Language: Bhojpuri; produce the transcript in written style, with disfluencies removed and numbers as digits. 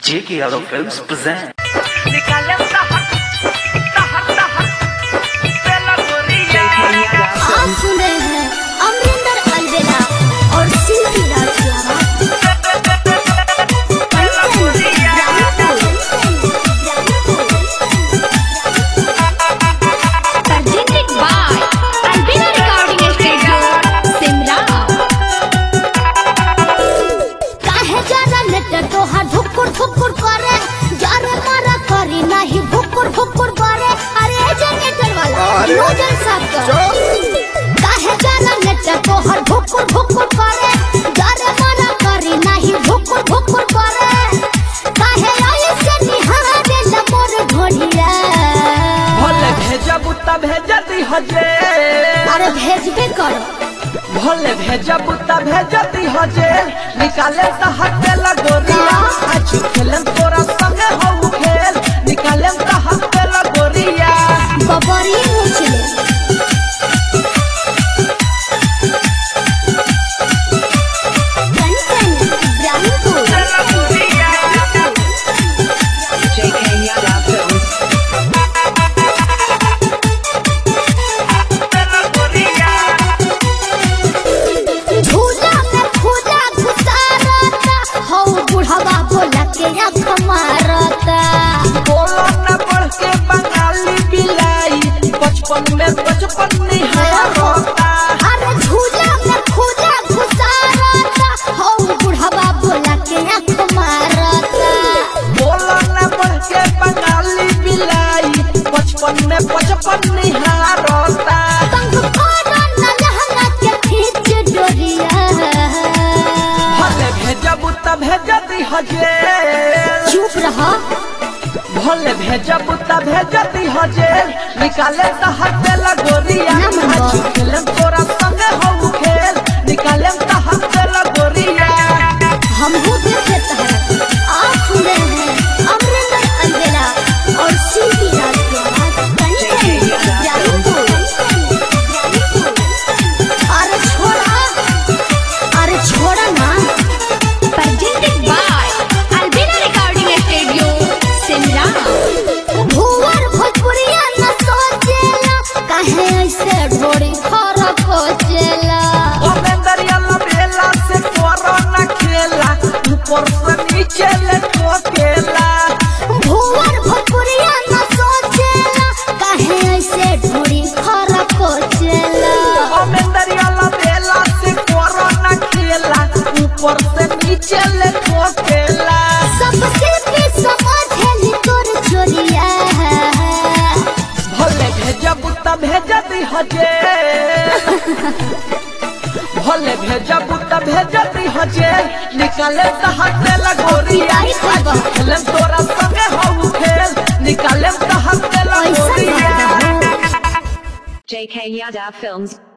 J.K. Yadav Films present. आप सुन रहे हैं अमरिंदर अलवेला और शिल्पी राज की अरे भेजबे करो भले भेजब त भेजती हजे निकाले त हटे लगोरिया आज खेलन तोरा संगे हो खेल निकाले त हटे लगोरिया बबरी मुचले बचपन में बचपन निहारता अरे झूला में खुदा घुसारता हो बुढ़वा बोला के आँख मारता बोला न बढ़ के बंगाली बिलाई बचपन में बचपन निहारता तंग करो न लहंगा के खींच डोरिया भले भेजब त भेजती हजे चुप रहा भले भेजब त भेजती हजे निकाले त हटे लगोरिया आज खेलन तोरा संगे हो खेल निकाले त हटे लगोरिया हम हो देखे आप सुन रहे हैं अमरिंदर अलवेला और शिल्पी राज अरे छोड़ा ना presented by Albina Recording Studio Simra भुवर भोजपुरिया न सोचेला काहे ऐसे ढोरी फरक होचेला अमेंदरिया लबेला से तोरा न खेला ऊपर से नीचे ले ठोकेला भुवर भोजपुरिया न सोचेला काहे ऐसे ढोरी फरक होचेला अमेंदरिया लबेला से तोरा न खेला ऊपर से नीचे ले ठोकेला सबसे भी समझेली तोर चोरिया भले भेजब त भेजती हजे भले भेजब त भेजती हजे निकाले त हटे लगोरिया आज खेलन तोरा संगे हो खेल निकाले त हटे लगोरिया J.K. Yadav Films